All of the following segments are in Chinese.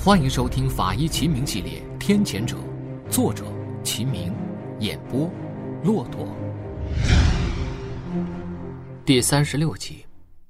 欢迎收听法医秦明系列《天谴者》，作者秦明，演播骆驼。第36集。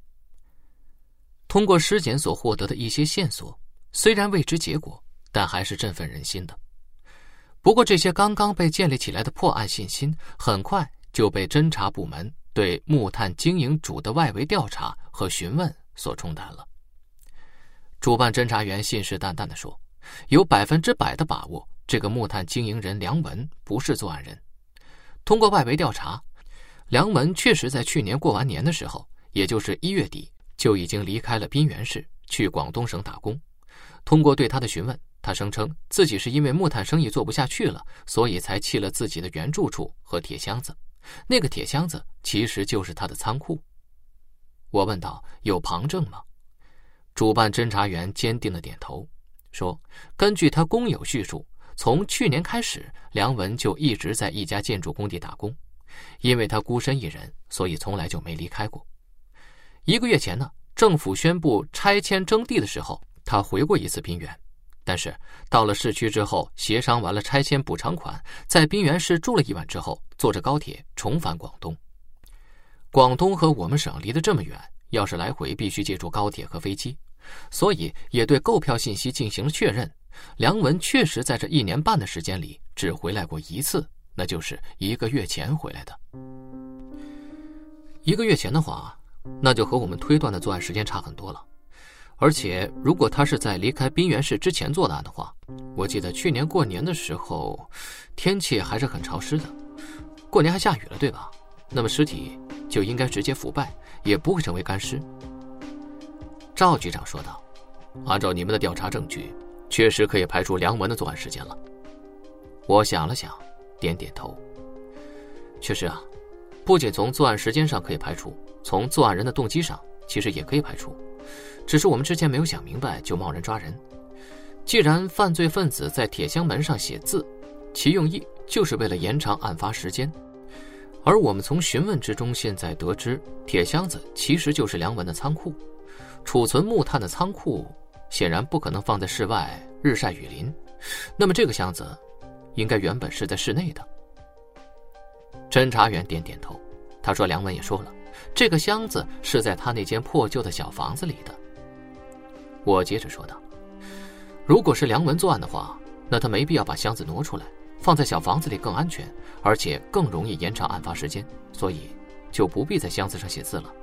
通过尸检所获得的一些线索，虽然未知结果，但还是振奋人心的。不过这些刚刚被建立起来的破案信心，很快就被侦查部门对木炭经营主的外围调查和询问所冲淡了。主办侦查员信誓旦旦地说，有100%的把握，这个木炭经营人梁文不是作案人。通过外围调查，梁文确实在去年过完年的时候，也就是1月底，就已经离开了滨源市，去广东省打工。通过对他的询问，他声称自己是因为木炭生意做不下去了，所以才弃了自己的原住处和铁箱子。那个铁箱子其实就是他的仓库。我问道，有旁证吗？主办侦查员坚定地点头，说根据他工友叙述，从去年开始，梁文就一直在一家建筑工地打工。因为他孤身一人，所以从来就没离开过。1个月前呢，政府宣布拆迁征地的时候，他回过一次滨源，但是到了市区之后，协商完了拆迁补偿款，在滨源市住了1晚之后，坐着高铁重返广东。广东和我们省离得这么远，要是来回必须借助高铁和飞机，所以也对购票信息进行了确认。梁文确实在这1年半的时间里只回来过一次，那就是1个月前回来的。1个月前的话，那就和我们推断的作案时间差很多了。而且如果他是在离开滨源市之前做的案的话，我记得去年过年的时候天气还是很潮湿的，过年还下雨了，对吧？那么尸体就应该直接腐败，也不会成为干尸。赵局长说道，按照你们的调查证据，确实可以排除梁文的作案时间了。我想了想，点点头。确实啊，不仅从作案时间上可以排除，从作案人的动机上其实也可以排除，只是我们之前没有想明白就贸然抓人。既然犯罪分子在铁箱门上写字，其用意就是为了延长案发时间，而我们从询问之中现在得知，铁箱子其实就是梁文的仓库。储存木炭的仓库显然不可能放在室外日晒雨淋，那么这个箱子应该原本是在室内的。侦查员点点头，他说梁文也说了，这个箱子是在他那间破旧的小房子里的。我接着说道，如果是梁文作案的话，那他没必要把箱子挪出来，放在小房子里更安全，而且更容易延长案发时间，所以就不必在箱子上写字了。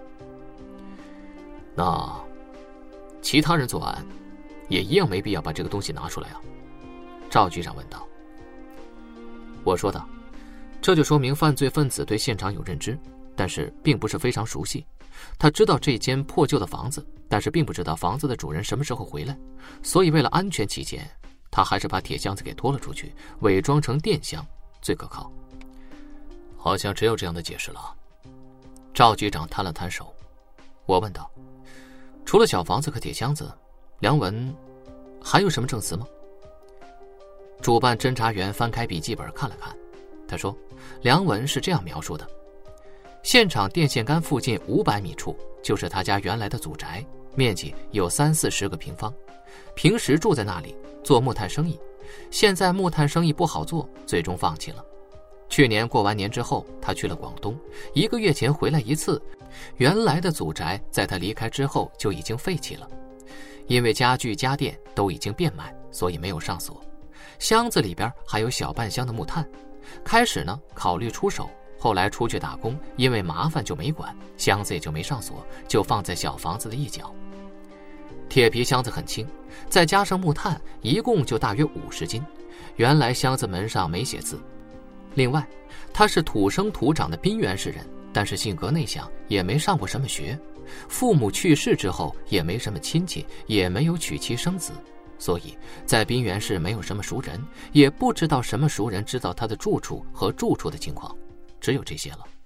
那其他人作案也一样没必要把这个东西拿出来啊？赵局长问道。我说道，这就说明犯罪分子对现场有认知，但是并不是非常熟悉。他知道这间破旧的房子，但是并不知道房子的主人什么时候回来，所以为了安全起见，他还是把铁箱子给拖了出去，伪装成电箱最可靠。好像只有这样的解释了。赵局长摊了摊手。我问道，除了小房子和铁箱子，梁文还有什么证词吗？主办侦查员翻开笔记本看了看，他说梁文是这样描述的，现场电线杆附近500米处就是他家原来的祖宅，面积有30-40个平方，平时住在那里做木炭生意，现在木炭生意不好做，最终放弃了。去年过完年之后，他去了广东，1个月前回来一次，原来的祖宅在他离开之后就已经废弃了，因为家具家电都已经变卖，所以没有上锁。箱子里边还有小半箱的木炭，开始呢考虑出手，后来出去打工，因为麻烦就没管，箱子也就没上锁，就放在小房子的一角。铁皮箱子很轻，再加上木炭，一共就大约50斤。原来箱子门上没写字。另外，他是土生土长的滨源市人，但是性格内向，也没上过什么学，父母去世之后也没什么亲戚，也没有娶妻生子，所以在滨源市没有什么熟人，也不知道什么熟人知道他的住处和住处的情况，只有这些了。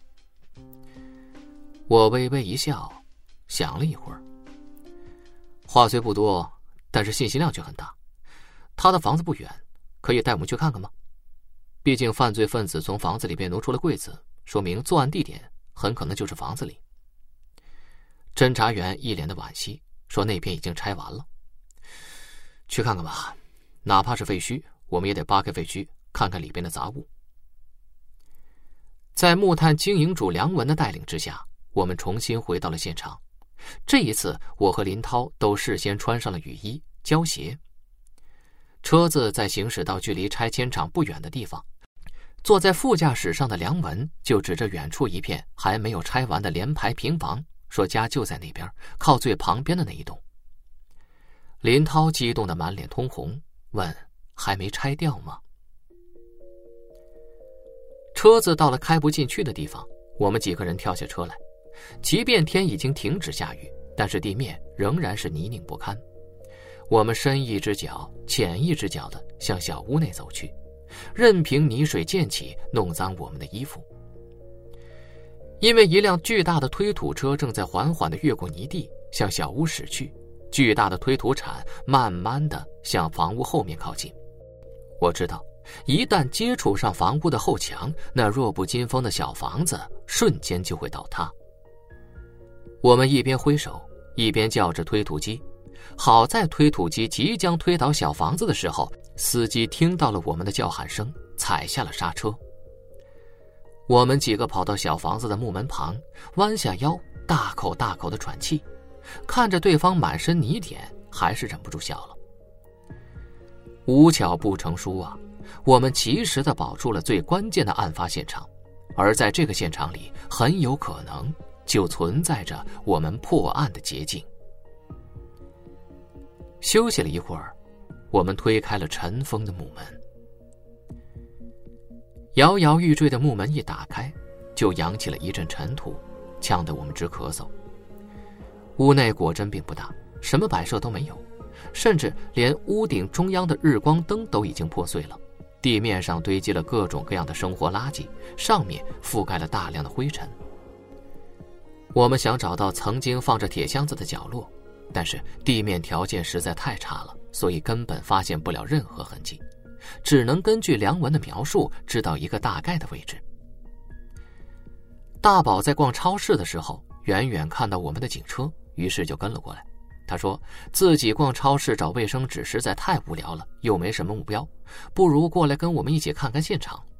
我微微一笑，想了一会儿。话虽不多，但是信息量却很大。他的房子不远，可以带我们去看看吗？毕竟犯罪分子从房子里边挪出了柜子，说明作案地点很可能就是房子里。侦查员一脸的惋惜，说那边已经拆完了。 去看看吧，哪怕是废墟，我们也得扒开废墟，看看里边的杂物。在木炭经营主梁文的带领之下，我们重新回到了现场。这一次，我和林涛都事先穿上了雨衣、胶鞋。车子在行驶到距离拆迁场不远的地方，坐在副驾驶上的梁文就指着远处一片还没有拆完的联排平房，说家就在那边，靠最旁边的那一栋。林涛激动得满脸通红，问：还没拆掉吗？车子到了开不进去的地方，我们几个人跳下车来。即便天已经停止下雨，但是地面仍然是泥泞不堪。我们深一只脚浅一只脚地向小屋内走去，任凭泥水溅起，弄脏我们的衣服。因为一辆巨大的推土车正在缓缓地越过泥地向小屋驶去，巨大的推土铲慢慢地向房屋后面靠近。我知道一旦接触上房屋的后墙，那弱不禁风的小房子瞬间就会倒塌。我们一边挥手一边叫着推土机，好在推土机即将推倒小房子的时候，司机听到了我们的叫喊声，踩下了刹车。我们几个跑到小房子的木门旁，弯下腰，大口大口地喘气，看着对方满身泥点，还是忍不住笑了。无巧不成书啊，我们及时地保住了最关键的案发现场，而在这个现场里，很有可能就存在着我们破案的捷径。休息了一会儿，我们推开了尘封的木门。摇摇欲坠的木门一打开，就扬起了一阵尘土，呛得我们直咳嗽。屋内果真并不大，什么摆设都没有，甚至连屋顶中央的日光灯都已经破碎了。地面上堆积了各种各样的生活垃圾，上面覆盖了大量的灰尘。我们想找到曾经放着铁箱子的角落，但是地面条件实在太差了，所以根本发现不了任何痕迹，只能根据梁文的描述知道一个大概的位置。大宝在逛超市的时候，远远看到我们的警车，于是就跟了过来。他说自己逛超市找卫生纸实在太无聊了，又没什么目标，不如过来跟我们一起看看现场。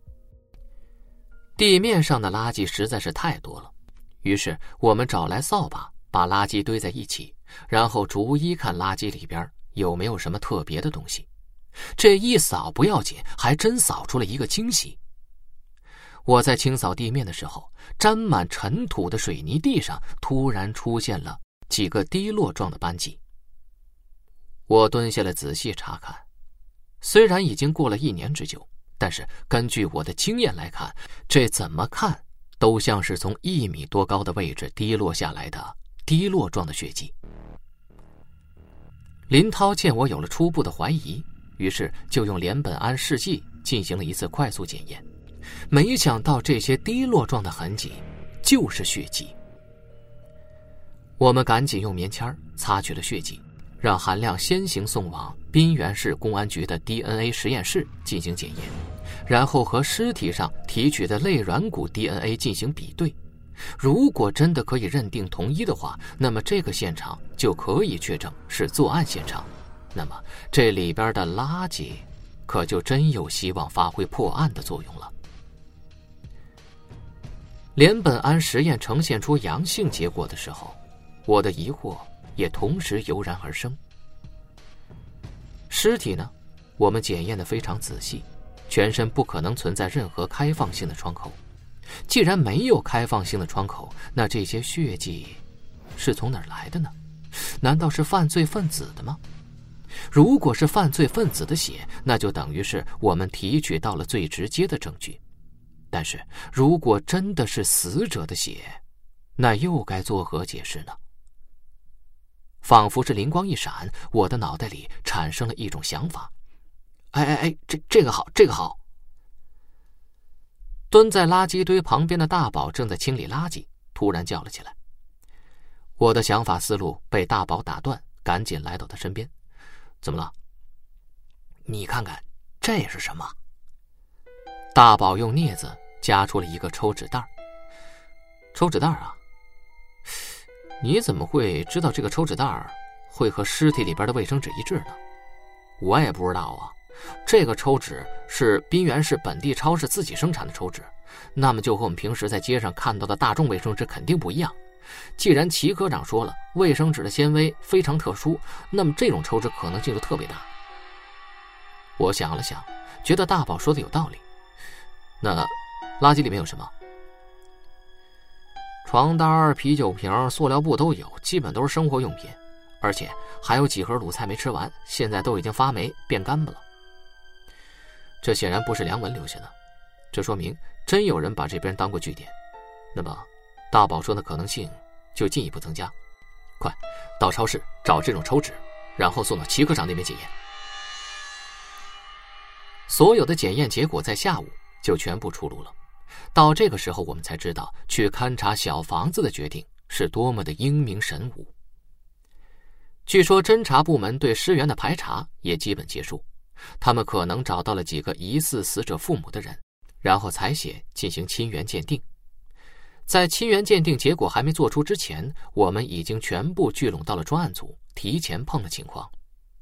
地面上的垃圾实在是太多了，于是我们找来扫把，把垃圾堆在一起，然后逐一看垃圾里边有没有什么特别的东西。这一扫不要紧，还真扫出了一个惊喜。我在清扫地面的时候，沾满尘土的水泥地上突然出现了几个滴落状的斑迹。我蹲下来仔细查看，虽然已经过了1年之久，但是根据我的经验来看，这怎么看都像是从1米多高的位置滴落下来的滴落状的血迹。林涛见我有了初步的怀疑，于是就用联苯胺试剂进行了一次快速检验，没想到这些滴落状的痕迹就是血迹。我们赶紧用棉签擦去了血迹，让韩亮先行送往滨源市公安局的 DNA 实验室进行检验，然后和尸体上提取的类软骨 DNA 进行比对。如果真的可以认定同一的话，那么这个现场就可以确证是作案现场，那么这里边的垃圾可就真有希望发挥破案的作用了。联苯胺实验呈现出阳性结果的时候，我的疑惑也同时油然而生。尸体呢，我们检验得非常仔细，全身不可能存在任何开放性的窗口。既然没有开放性的窗口，那这些血迹是从哪儿来的呢？难道是犯罪分子的吗？如果是犯罪分子的血，那就等于是我们提取到了最直接的证据。但是如果真的是死者的血，那又该作何解释呢？仿佛是灵光一闪，我的脑袋里产生了一种想法。这个好，这个好。蹲在垃圾堆旁边的大宝正在清理垃圾，突然叫了起来。我的想法思路被大宝打断，赶紧来到他身边。怎么了？你看看这是什么？大宝用镊子夹出了一个抽纸袋。抽纸袋啊？你怎么会知道这个抽纸袋会和尸体里边的卫生纸一致呢？ 我也不知道啊。这个抽纸是滨源市本地超市自己生产的抽纸，那么就和我们平时在街上看到的大众卫生纸肯定不一样。既然齐科长说了卫生纸的纤维非常特殊，那么这种抽纸可能性就特别大。我想了想，觉得大宝说的有道理。那垃圾里面有什么？床单、啤酒瓶、塑料布都有，基本都是生活用品，而且还有几盒卤菜没吃完，现在都已经发霉变干巴了。这显然不是梁文留下的，这说明真有人把这边当过据点。那么大宝说的可能性就进一步增加。快到超市找这种抽纸，然后送到齐科长那边检验。所有的检验结果在下午就全部出炉了。到这个时候我们才知道去勘察小房子的决定是多么的英明神武。据说侦查部门对尸源的排查也基本结束，他们可能找到了几个疑似死者父母的人，然后采血进行亲缘鉴定。在亲缘鉴定结果还没做出之前，我们已经全部聚拢到了专案组，提前碰了情况。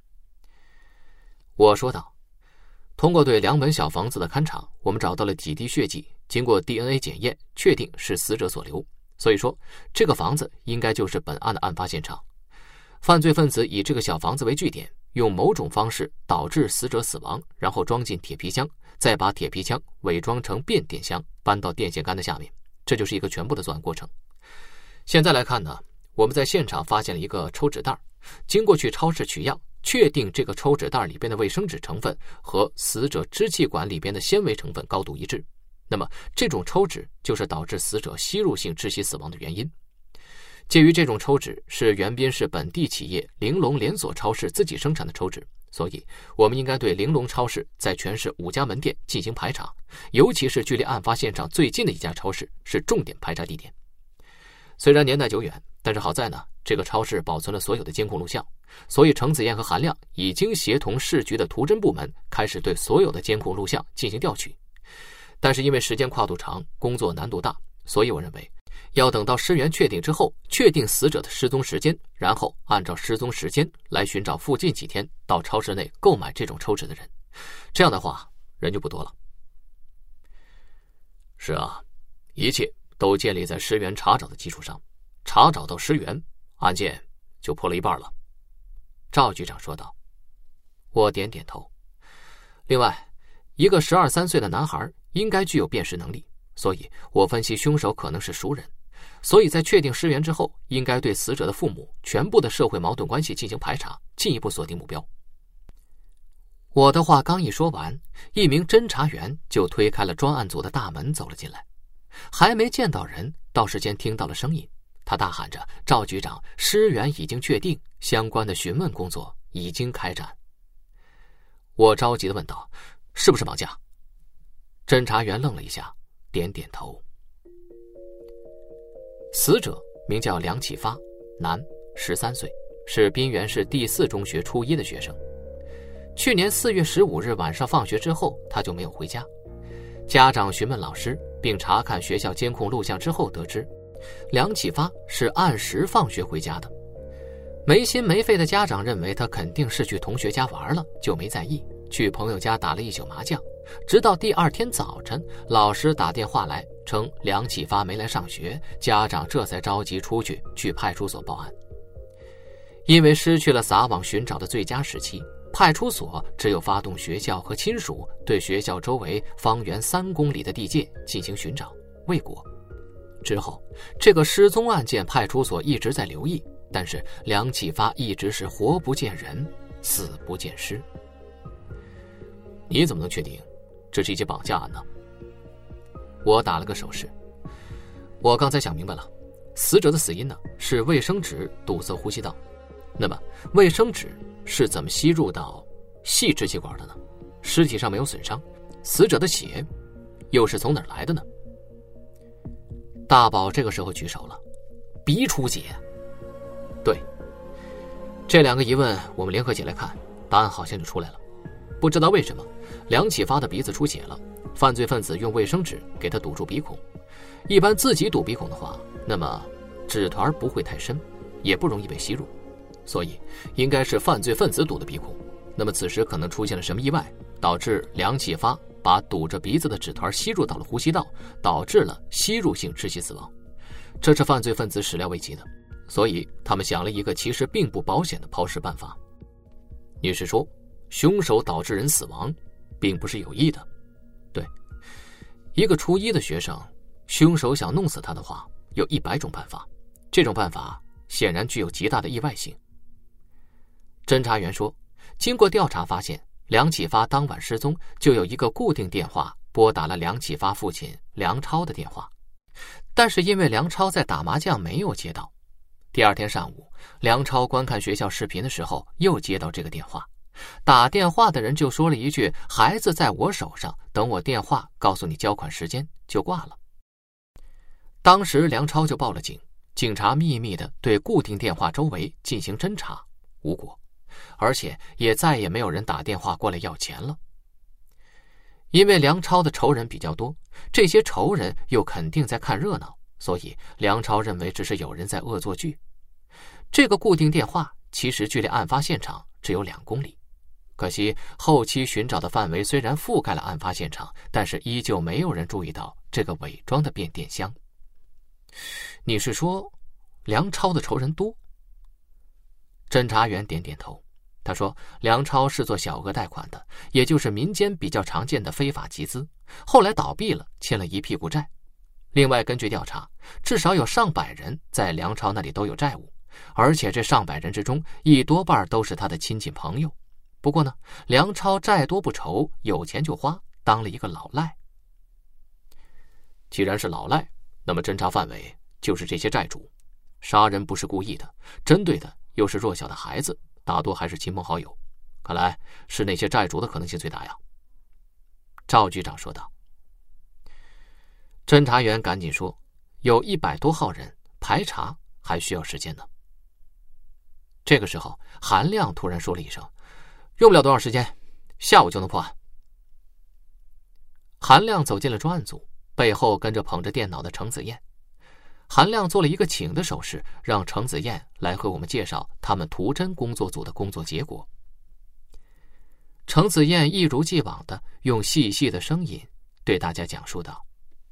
我说道，通过对梁文小房子的勘查，我们找到了几滴血迹，经过 DNA 检验确定是死者所留，所以说这个房子应该就是本案的案发现场。犯罪分子以这个小房子为据点，用某种方式导致死者死亡，然后装进铁皮箱，再把铁皮箱伪装成变电箱搬到电线杆的下面，这就是一个全部的作案过程。现在来看呢，我们在现场发现了一个抽纸袋，经过去超市取样，确定这个抽纸袋里边的卫生纸成分和死者支气管里边的纤维成分高度一致，那么这种抽纸就是导致死者吸入性窒息死亡的原因。鉴于这种抽纸是原滨市本地企业玲珑连锁超市自己生产的抽纸，所以我们应该对玲珑超市在全市5家门店进行排查，尤其是距离案发现场最近的一家超市是重点排查地点。虽然年代久远，但是好在呢，这个超市保存了所有的监控录像，所以程子燕和韩亮已经协同市局的图侦部门开始对所有的监控录像进行调取。但是因为时间跨度长，工作难度大，所以我认为要等到尸源确定之后，确定死者的失踪时间，然后按照失踪时间来寻找附近几天到超市内购买这种抽纸的人，这样的话人就不多了。是啊，一切都建立在尸源查找的基础上，查找到尸源，案件就破了一半了。赵局长说道。我点点头。另外，一个12、13岁的男孩应该具有辨识能力，所以我分析凶手可能是熟人，所以在确定尸源之后，应该对死者的父母全部的社会矛盾关系进行排查，进一步锁定目标。我的话刚一说完，一名侦查员就推开了专案组的大门走了进来，还没见到人，倒是间听到了声音，他大喊着：“赵局长，尸源已经确定，相关的询问工作已经开展。”我着急地问道：“是不是绑架？”侦查员愣了一下，点点头。死者名叫梁启发，男，13岁，是滨源市第4中学初1的学生。去年4月15日晚上放学之后，他就没有回家。家长询问老师，并查看学校监控录像之后得知，梁启发是按时放学回家的。没心没肺的家长认为他肯定是去同学家玩了，就没在意，去朋友家打了一宿麻将。直到第2天早晨，老师打电话来称梁启发没来上学，家长这才着急出去派出所报案。因为失去了撒网寻找的最佳时期，派出所只有发动学校和亲属对学校周围方圆3公里的地界进行寻找，未果。之后，这个失踪案件派出所一直在留意，但是梁启发一直是活不见人，死不见尸。你怎么能确定这是一起绑架案呢？我打了个手势。我刚才想明白了，死者的死因呢是卫生纸堵塞呼吸道。那么卫生纸是怎么吸入到细支气管的呢？尸体上没有损伤，死者的血又是从哪儿来的呢？大宝这个时候举手了，鼻出血。对，这2个疑问我们联合起来看，答案好像就出来了。不知道为什么，梁启发的鼻子出血了，犯罪分子用卫生纸给他堵住鼻孔。一般自己堵鼻孔的话，那么纸团不会太深，也不容易被吸入，所以应该是犯罪分子堵的鼻孔。 那么此时可能出现了什么意外，导致梁启发把堵着鼻子的纸团吸入到了呼吸道，导致了吸入性窒息死亡。这是犯罪分子始料未及的，所以他们想了一个其实并不保险的抛尸办法。女士说，凶手导致人死亡并不是有意的。对，一个初一的学生，凶手想弄死他的话，有100种办法，这种办法显然具有极大的意外性。侦查员说，经过调查发现，梁启发当晚失踪，就有一个固定电话拨打了梁启发父亲梁超的电话，但是因为梁超在打麻将没有接到。第二天上午，梁超观看学校视频的时候又接到这个电话，打电话的人就说了一句，孩子在我手上，等我电话告诉你交款时间，就挂了。当时梁超就报了警，警察秘密地对固定电话周围进行侦查，无果，而且也再也没有人打电话过来要钱了。因为梁超的仇人比较多，这些仇人又肯定在看热闹，所以梁超认为只是有人在恶作剧。这个固定电话其实距离案发现场只有2公里，可惜后期寻找的范围虽然覆盖了案发现场，但是依旧没有人注意到这个伪装的变电箱。你是说梁超的仇人多？侦查员点点头，他说梁超是做小额贷款的，也就是民间比较常见的非法集资，后来倒闭了，欠了一屁股债。另外根据调查，至少有上百人在梁超那里都有债务，而且这上百人之中一多半都是他的亲戚朋友。不过呢，梁超债多不愁，有钱就花，当了一个老赖。既然是老赖，那么侦查范围就是这些债主。杀人不是故意的，针对的又是弱小的孩子，大多还是亲朋好友，看来是那些债主的可能性最大呀。赵局长说道。侦查员赶紧说，有100多号人，排查还需要时间呢。这个时候，韩亮突然说了一声，用不了多少时间，下午就能破案。韩亮走进了专案组，背后跟着捧着电脑的程子燕。韩亮做了一个请的手势，让程子燕来和我们介绍他们图侦工作组的工作结果。程子燕一如既往地用细细的声音对大家讲述道，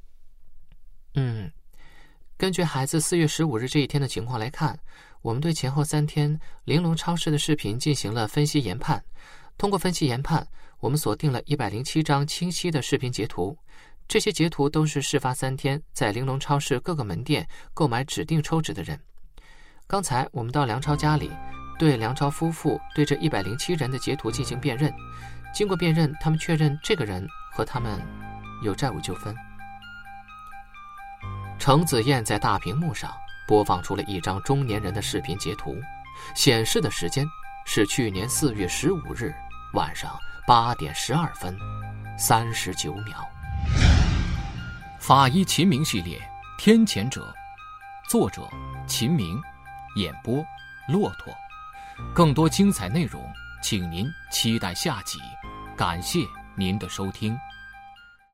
根据孩子4月15日这一天的情况来看，我们对前后3天玲珑超市的视频进行了分析研判。通过分析研判，我们锁定了107张清晰的视频截图，这些截图都是事发3天在玲珑超市各个门店购买指定抽纸的人。刚才我们到梁超家里，对梁超夫妇对这107人的截图进行辨认，经过辨认，他们确认这个人和他们有债务纠纷。程子燕在大屏幕上播放出了一张中年人的视频截图，显示的时间是去年4月15日晚上8点12分39秒。 法医秦明系列天谴者，作者秦明，演播骆驼。更多精彩内容请您期待下集，感谢您的收听。